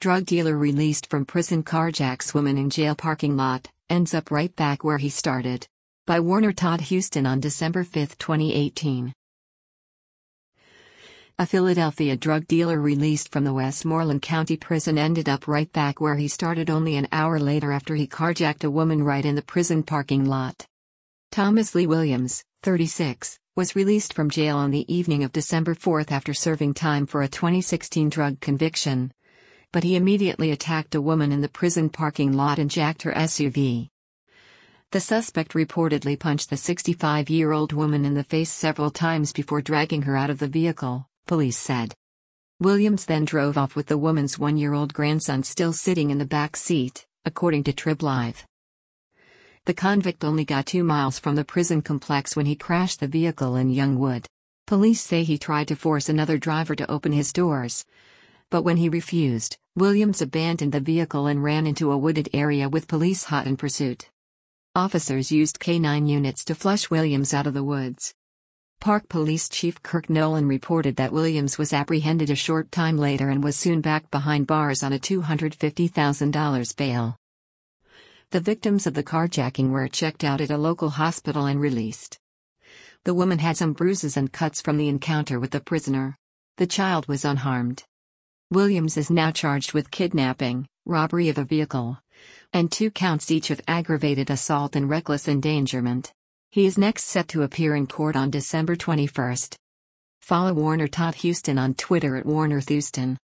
Drug dealer released from prison carjacks woman in jail parking lot, ends up right back where he started. By Warner Todd Houston on December 5, 2018. A Philadelphia drug dealer released from the Westmoreland County Prison ended up right back where he started only an hour later after he carjacked a woman right in the prison parking lot. Thomas Lee Williams, 36, was released from jail on the evening of December 4 after serving time for a 2016 drug conviction. But he immediately attacked a woman in the prison parking lot and jacked her SUV. The suspect reportedly punched the 65-year-old woman in the face several times before dragging her out of the vehicle, police said. Williams then drove off with the woman's 1-year-old grandson still sitting in the back seat, according to Trib Live. The convict only got 2 miles from the prison complex when he crashed the vehicle in Youngwood. Police say he tried to force another driver to open his doors. But when he refused, Williams abandoned the vehicle and ran into a wooded area with police hot in pursuit. Officers used K-9 units to flush Williams out of the woods. Park Police Chief Kirk Nolan reported that Williams was apprehended a short time later and was soon back behind bars on a $250,000 bail. The victims of the carjacking were checked out at a local hospital and released. The woman had some bruises and cuts from the encounter with the prisoner. The child was unharmed. Williams is now charged with kidnapping, robbery of a vehicle, and 2 counts each of aggravated assault and reckless endangerment. He is next set to appear in court on December 21. Follow Warner Todd Houston on Twitter at WarnerThouston.